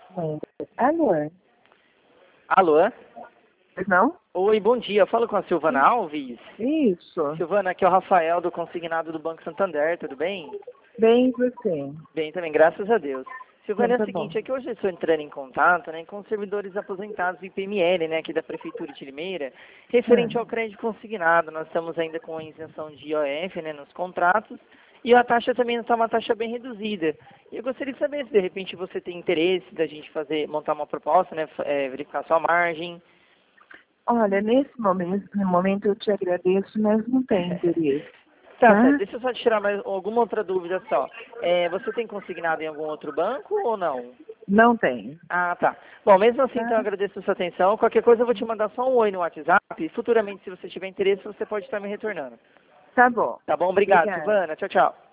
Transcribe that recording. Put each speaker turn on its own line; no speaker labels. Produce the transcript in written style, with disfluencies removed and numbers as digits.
Alô?
Alô?
Não?
Oi, bom dia. Eu falo com a Silvana Alves.
Isso.
Silvana, aqui é o Rafael do Consignado do Banco Santander, tudo bem?
Bem, você.
Bem também, graças a Deus. Silvana, é o
Tá
seguinte,
bom.
é que hoje eu estou entrando em contato, né, com os servidores aposentados do IPML, né, aqui da Prefeitura de Limeira, referente ao crédito consignado. Nós estamos ainda com a isenção de IOF, né, nos contratos, e a taxa também está uma taxa bem reduzida. E eu gostaria de saber se de repente você tem interesse da gente montar uma proposta, né, verificar sua margem.
Olha, no momento eu te agradeço, mas não tenho interesse,
Tá, certo.
tá?
Deixa eu só tirar mais alguma outra dúvida só. Você tem consignado em algum outro banco ou não?
Não tenho,
Ah, tá. Bom, mesmo assim, então, eu
tá?
agradeço a sua atenção. Qualquer coisa eu vou te mandar só um oi no WhatsApp. E futuramente, se você tiver interesse, você pode estar me retornando.
Tá bom.
Tá bom? Obrigado,
Obrigada.
Silvana. Tchau, tchau.